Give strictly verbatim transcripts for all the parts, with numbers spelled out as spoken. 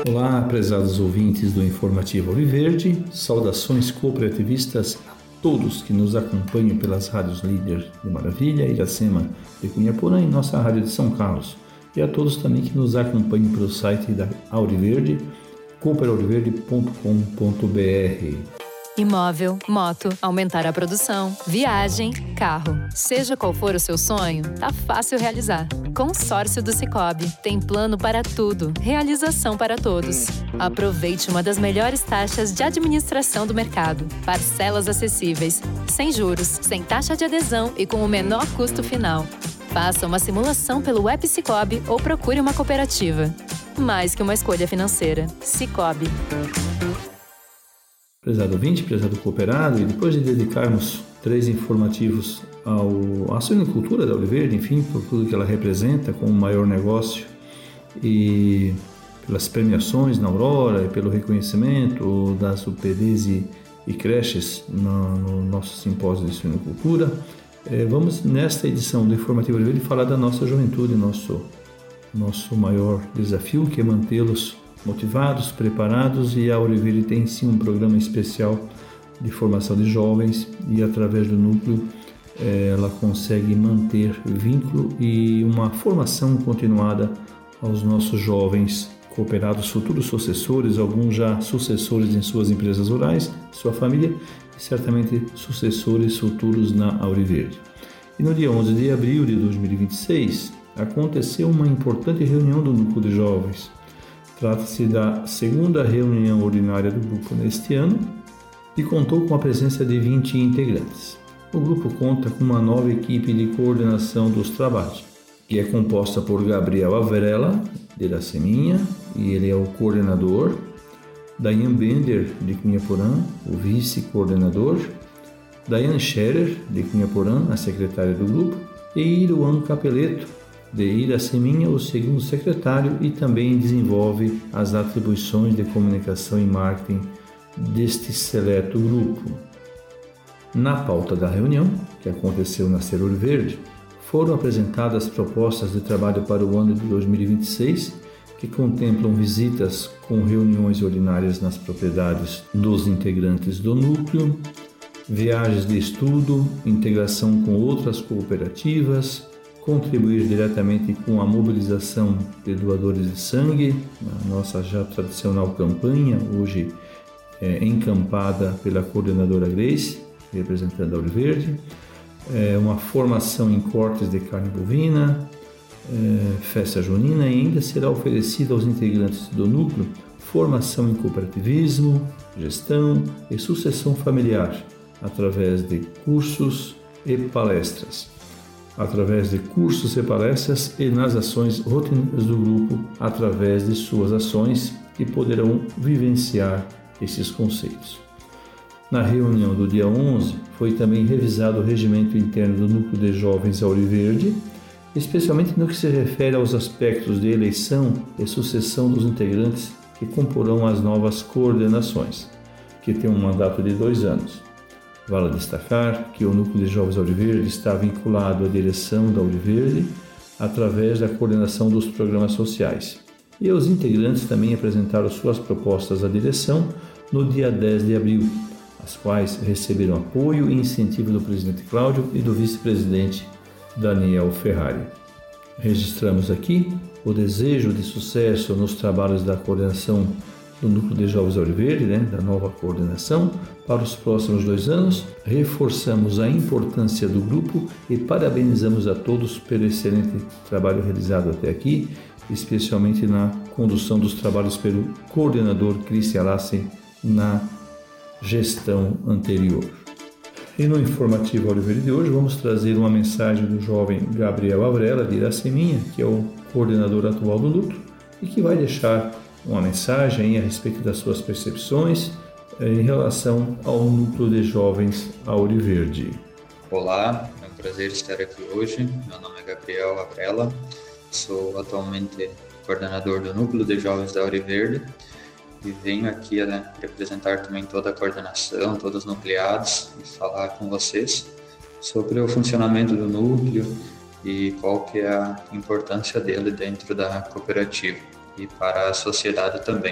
Olá, prezados ouvintes do Informativo Auriverde, saudações cooperativistas a todos que nos acompanham pelas rádios Líder de Maravilha, Iracema de Cunhaporã e nossa rádio de São Carlos, e a todos também que nos acompanham pelo site da Auriverde, cooper auriverde ponto com ponto b r. Imóvel, moto, aumentar a produção, viagem, carro. Seja qual for o seu sonho, tá fácil realizar. Consórcio do Sicoob. Tem plano para tudo. Realização para todos. Aproveite uma das melhores taxas de administração do mercado. Parcelas acessíveis, sem juros, sem taxa de adesão e com o menor custo final. Faça uma simulação pelo App Sicoob ou procure uma cooperativa. Mais que uma escolha financeira. Sicoob. Prezado ouvinte, prezado cooperado, e depois de dedicarmos três informativos ao, à suinocultura da Auriverde, enfim, por tudo que ela representa como o maior negócio e pelas premiações na Aurora e pelo reconhecimento das U P Ds e, e creches no, no nosso simpósio de suinocultura, eh, vamos nesta edição do Informativo Auriverde falar da nossa juventude, nosso, nosso maior desafio, que é mantê-los motivados, preparados, e a Auriverde tem sim um programa especial de formação de jovens e através do núcleo ela consegue manter vínculo e uma formação continuada aos nossos jovens cooperados, futuros sucessores, alguns já sucessores em suas empresas rurais, sua família e certamente sucessores futuros na Auriverde. E no dia onze de abril de dois mil e vinte e seis aconteceu uma importante reunião do núcleo de jovens. Trata-se da segunda reunião ordinária do grupo neste ano e contou com a presença de vinte integrantes. O grupo conta com uma nova equipe de coordenação dos trabalhos, que é composta por Gabriel Avrela, de Iraceminha, e ele é o coordenador, Dayan Bender, de Cunhaporã, o vice-coordenador, Dayan Scherer, de Cunhaporã, a secretária do grupo, e Iruan Capeleto, de Iraceminha, o segundo secretário, e também desenvolve as atribuições de comunicação e marketing deste seleto grupo. Na pauta da reunião, que aconteceu na Ser Auriverde, foram apresentadas propostas de trabalho para o ano de dois mil e vinte e seis, que contemplam visitas com reuniões ordinárias nas propriedades dos integrantes do núcleo, viagens de estudo, integração com outras cooperativas, contribuir diretamente com a mobilização de doadores de sangue, a nossa já tradicional campanha, hoje é, encampada pela coordenadora Grace, representando a Auriverde, é, uma formação em cortes de carne bovina, é, festa junina, e ainda será oferecida aos integrantes do núcleo formação em cooperativismo, gestão e sucessão familiar, através de cursos e palestras. através de cursos e palestras e nas ações rotineiras do grupo, através de suas ações, que poderão vivenciar esses conceitos. Na reunião do dia onze, foi também revisado o regimento interno do Núcleo de Jovens Auriverde, especialmente no que se refere aos aspectos de eleição e sucessão dos integrantes que comporão as novas coordenações, que têm um mandato de dois anos. Vale destacar que o Núcleo de Jovens Auriverde está vinculado à direção da Auriverde através da coordenação dos programas sociais. E os integrantes também apresentaram suas propostas à direção no dia dez de abril, as quais receberam apoio e incentivo do presidente Cláudio e do vice-presidente Daniel Ferrari. Registramos aqui o desejo de sucesso nos trabalhos da coordenação do Núcleo de Jovens Auriverde, né, da nova coordenação, para os próximos dois anos. Reforçamos a importância do grupo e parabenizamos a todos pelo excelente trabalho realizado até aqui, especialmente na condução dos trabalhos pelo coordenador Cristian Lassi na gestão anterior. E no informativo Auriverde de hoje vamos trazer uma mensagem do jovem Gabriel Avrela, de Iraceminha, que é o coordenador atual do núcleo, e que vai deixar uma mensagem a respeito das suas percepções em relação ao núcleo de jovens Auriverde. Olá, é um prazer estar aqui hoje. Meu nome é Gabriel Avrela, sou atualmente coordenador do núcleo de jovens da Auriverde e venho aqui, né, representar também toda a coordenação, todos os nucleados, e falar com vocês sobre o funcionamento do núcleo e qual que é a importância dele dentro da cooperativa. e para a sociedade também.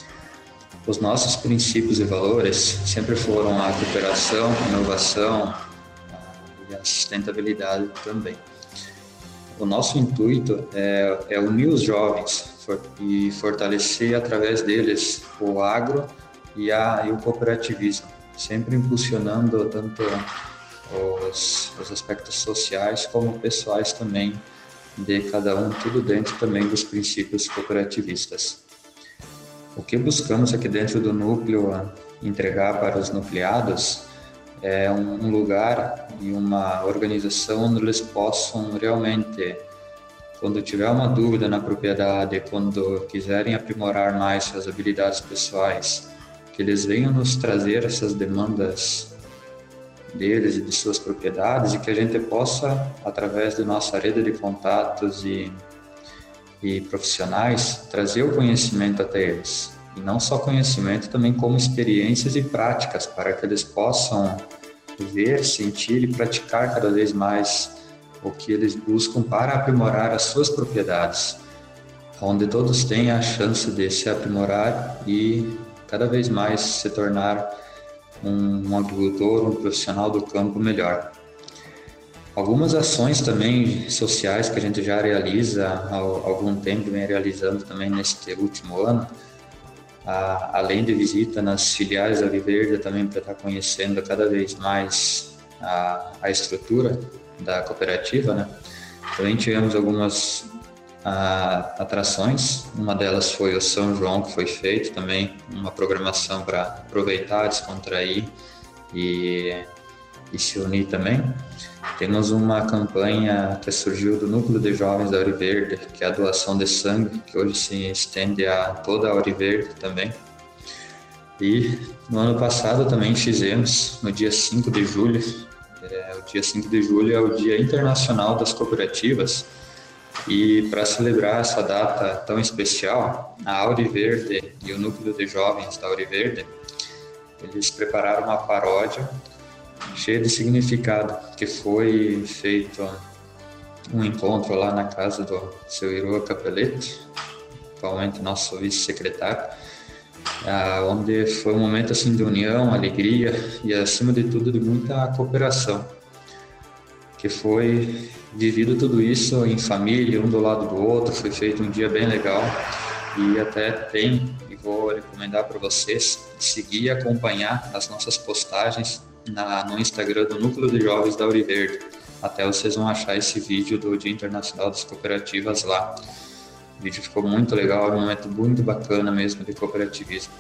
Os nossos princípios e valores sempre foram a cooperação, a inovação e a sustentabilidade também. O nosso intuito é, é unir os jovens for, e fortalecer através deles o agro e, a, e o cooperativismo, sempre impulsionando tanto os, os aspectos sociais como pessoais também de cada um, tudo dentro também dos princípios cooperativistas. O que buscamos aqui dentro do núcleo entregar para os nucleados é um lugar e uma organização onde eles possam realmente, quando tiver uma dúvida na propriedade, quando quiserem aprimorar mais suas habilidades pessoais, que eles venham nos trazer essas demandas deles e de suas propriedades e que a gente possa, através da nossa rede de contatos e e profissionais, trazer o conhecimento até eles. E não só conhecimento, também como experiências e práticas, para que eles possam ver, sentir e praticar cada vez mais o que eles buscam para aprimorar as suas propriedades, onde todos têm a chance de se aprimorar e cada vez mais se tornar um, um agricultor, um profissional do campo melhor. Algumas ações também sociais que a gente já realiza há algum tempo, vem realizando também neste último ano, a, além de visita nas filiais da Auriverde, também para estar conhecendo cada vez mais a, a estrutura da cooperativa, né? Também tivemos algumas a, atrações, uma delas foi o São João, que foi feito também, uma programação para aproveitar, descontrair e, e se unir também. Temos uma campanha que surgiu do Núcleo de Jovens da Auriverde, que é a doação de sangue, que hoje se estende a toda a Auriverde também. E no ano passado também fizemos, no dia cinco de julho, é, o dia cinco de julho é o Dia Internacional das Cooperativas, e para celebrar essa data tão especial, a Auriverde e o Núcleo de Jovens da Auriverde, eles prepararam uma paródia cheia de significado, que foi feito um encontro lá na casa do seu Iroa Capelete, atualmente nosso vice-secretário, onde foi um momento assim de união, alegria e acima de tudo de muita cooperação, que foi vivido tudo isso em família, um do lado do outro. Foi feito um dia bem legal e até tem, e vou recomendar para vocês, seguir e acompanhar as nossas postagens Na, no Instagram do Núcleo de Jovens da Auriverde. Até vocês vão achar esse vídeo do Dia Internacional das Cooperativas lá. O vídeo ficou muito legal, é um momento muito bacana mesmo de cooperativismo.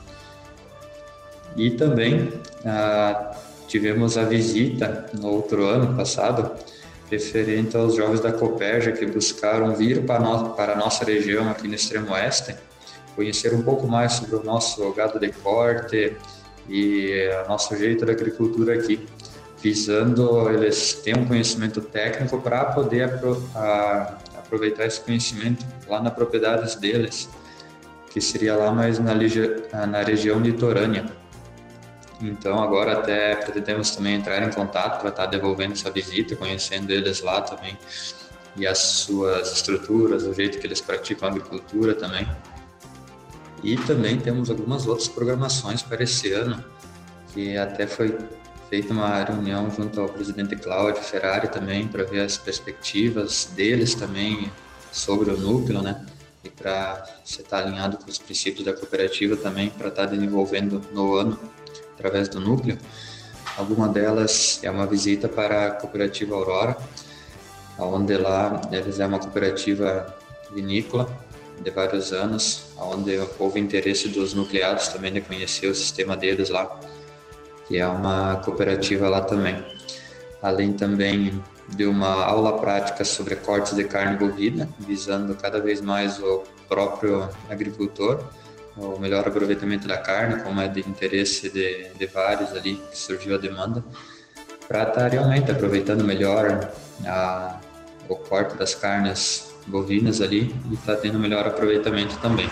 E também ah, tivemos a visita no outro ano passado, referente aos jovens da Cooperja que buscaram vir para, no, para a nossa região aqui no extremo oeste, conhecer um pouco mais sobre o nosso gado de corte e o nosso jeito de agricultura aqui, visando eles terem um conhecimento técnico para poder apro a, aproveitar esse conhecimento lá na propriedades deles, que seria lá mais na, na região litorânea. Então agora até pretendemos também entrar em contato para estar devolvendo essa visita, conhecendo eles lá também, e as suas estruturas, o jeito que eles praticam a agricultura também. E também temos algumas outras programações para esse ano, que até foi feita uma reunião junto ao presidente Cláudio Ferrari também, para ver as perspectivas deles também sobre o núcleo, né? E para você estar alinhado com os princípios da cooperativa também, para estar desenvolvendo no ano, através do núcleo. Alguma delas é uma visita para a cooperativa Aurora, onde lá eles é uma cooperativa vinícola de vários anos, onde houve interesse dos nucleados também de conhecer o sistema deles lá, que é uma cooperativa lá também. Além também de uma aula prática sobre cortes de carne bovina, visando cada vez mais o próprio agricultor, o melhor aproveitamento da carne, como é de interesse de, de vários ali, que surgiu a demanda, para estar realmente aproveitando melhor a, o corte das carnes bovinas ali e está tendo melhor aproveitamento também.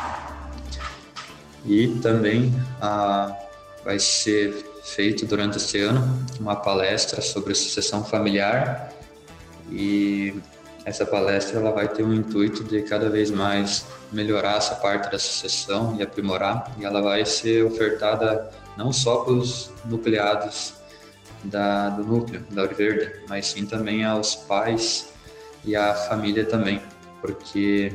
E também ah, vai ser feito durante este ano uma palestra sobre sucessão familiar, e essa palestra ela vai ter um intuito de cada vez mais melhorar essa parte da sucessão e aprimorar, e ela vai ser ofertada não só para os nucleados da, do núcleo da Ouro Verde, mas sim também aos pais e à família também, porque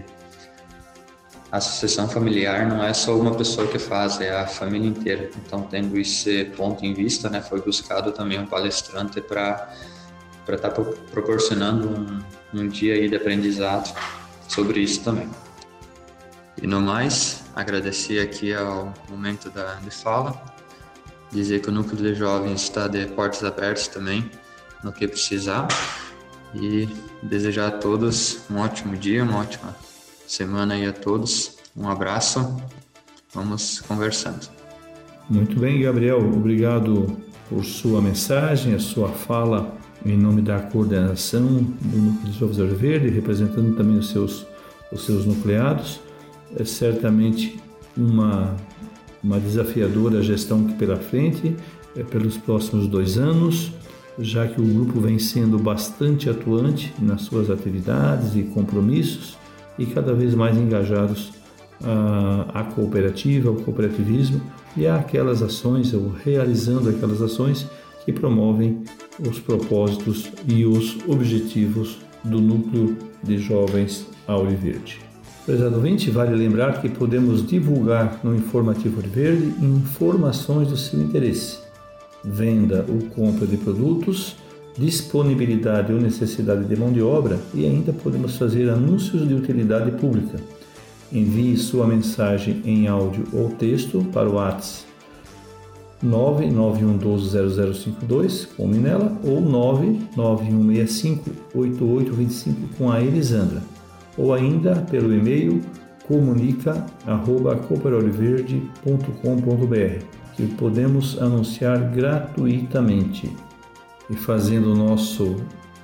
a sucessão familiar não é só uma pessoa que faz, é a família inteira. Então, tendo esse ponto em vista, né, foi buscado também um palestrante para para estar tá proporcionando um, um dia aí de aprendizado sobre isso também. E no mais, agradecer aqui ao momento da, de fala, dizer que o Núcleo de Jovens está de portas abertas também, no que precisar, e desejar a todos um ótimo dia, uma ótima semana aí a todos. Um abraço, vamos conversando. Muito bem, Gabriel, obrigado por sua mensagem, a sua fala em nome da coordenação do Núcleo de Jovens da Ouro Verde, representando também os seus, os seus nucleados. É certamente uma, uma desafiadora gestão que pela frente, é, pelos próximos dois anos, já que o grupo vem sendo bastante atuante nas suas atividades e compromissos e cada vez mais engajados à, à cooperativa, ao cooperativismo e àquelas ações, ou realizando aquelas ações que promovem os propósitos e os objetivos do Núcleo de Jovens Ouro Verde. Prezado ouvinte, vale lembrar que podemos divulgar no Informativo Ouro Verde informações do seu interesse, venda ou compra de produtos, disponibilidade ou necessidade de mão de obra e ainda podemos fazer anúncios de utilidade pública. Envie sua mensagem em áudio ou texto para o WhatsApp nove nove um um dois zero zero cinco dois com Minela ou nove nove um seis cinco oito oito dois cinco com a Elisandra, ou ainda pelo e-mail comunica arroba cooperaoliverde ponto com ponto br, que podemos anunciar gratuitamente. E fazendo o nosso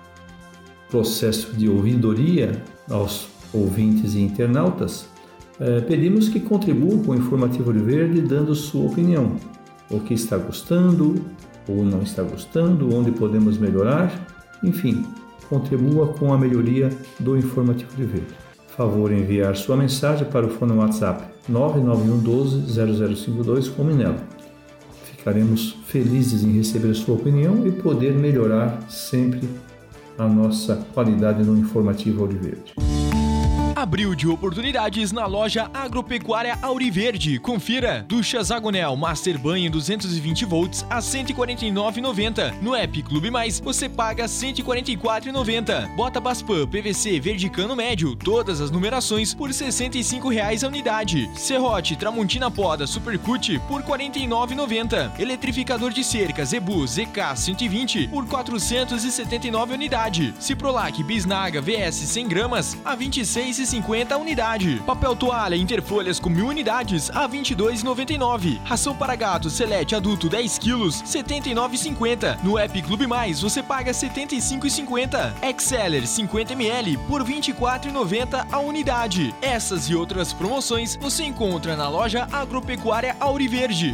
processo de ouvidoria aos ouvintes e internautas, eh, pedimos que contribuam com o Informativo Ouro Verde dando sua opinião, o que está gostando ou não está gostando, onde podemos melhorar, enfim, contribua com a melhoria do Informativo Ouro Verde. Favor enviar sua mensagem para o fone WhatsApp nove nove um um dois zero zero cinco dois com Minela. Ficaremos felizes em receber sua opinião e poder melhorar sempre a nossa qualidade no Informativo Ouro Verde. Abril de oportunidades na loja Agropecuária Ouro Verde. Confira. Ducha Zagonel Master Banho duzentos e vinte volts a cento e quarenta e nove reais e noventa centavos. No app Clube Mais você paga cento e quarenta e quatro reais e noventa centavos. Bota Baspan P V C Verde Cano Médio, todas as numerações por sessenta e cinco reais a unidade. Serrote Tramontina Poda Supercut por quarenta e nove reais e noventa centavos. Eletrificador de cerca Zebu Z K cento e vinte por quatrocentos e setenta e nove reais a unidade. Ciprolac Bisnaga V S cem gramas a vinte e seis reais e cinquenta centavos a unidade. Papel toalha Interfolhas com mil unidades a vinte e dois reais e noventa e nove centavos. Ração para gato Selete adulto dez quilos setenta e nove reais e cinquenta centavos. No app Clube Mais você paga setenta e cinco reais e cinquenta centavos. Exceller cinquenta mililitros por vinte e quatro reais e noventa centavos a unidade. Essas e outras promoções você encontra na loja Agropecuária Ouro Verde.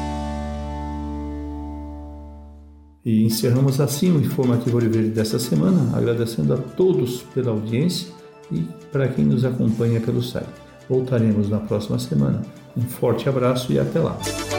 E encerramos assim o Informativo Ouro Verde desta semana, agradecendo a todos pela audiência e para quem nos acompanha pelo site. Voltaremos na próxima semana. Um forte abraço e até lá!